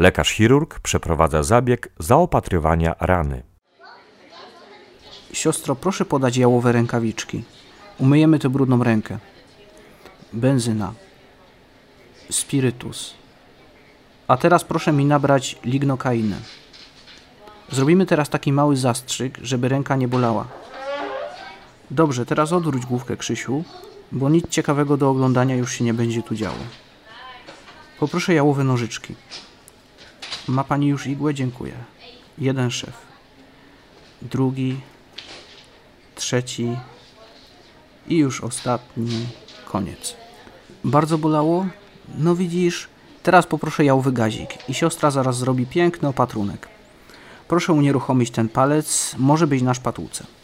Lekarz-chirurg przeprowadza zabieg zaopatrywania rany. Siostro, proszę podać jałowe rękawiczki. Umyjemy tę brudną rękę. Benzyna. Spirytus. A teraz proszę mi nabrać lignokainę. Zrobimy teraz taki mały zastrzyk, żeby ręka nie bolała. Dobrze, teraz odwróć główkę, Krzysiu, bo nic ciekawego do oglądania już się nie będzie tu działo. Poproszę jałowe nożyczki. Ma pani już igłę? Dziękuję. Jeden szef. Drugi. Trzeci. I już ostatni. Koniec. Bardzo bolało? No widzisz, teraz poproszę jałowy gazik i siostra zaraz zrobi piękny opatrunek. Proszę unieruchomić ten palec, może być na szpatułce.